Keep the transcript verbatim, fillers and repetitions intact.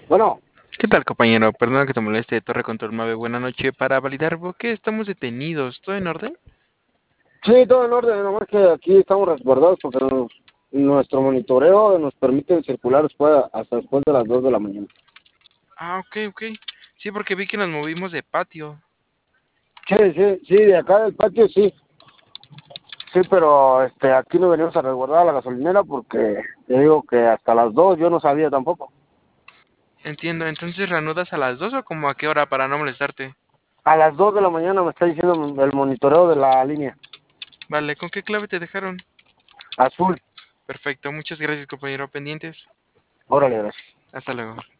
Bueno, ¿Qué tal, compañero? Perdona que te moleste, Torre Control Mave. Buena noche. Para validar, ¿por qué estamos detenidos? ¿Todo en orden? sí, todo en orden, nomás que aquí estamos resguardados porque nos- nuestro monitoreo nos permite circular después, hasta después de las dos de la mañana. Ah, ok, ok. Sí, porque vi que nos movimos de patio. Sí, sí, sí, de acá del patio sí, sí, pero este, aquí no venimos a resguardar a la gasolinera porque te digo que hasta las dos yo no sabía tampoco. Entiendo. Entonces, ¿reanudas a las dos o como a qué hora para no molestarte? A las dos de la mañana me está diciendo el monitoreo de la línea Vale, ¿con qué clave te dejaron? azul. Perfecto. Muchas gracias, compañero. Pendientes. Órale, gracias. Hasta luego.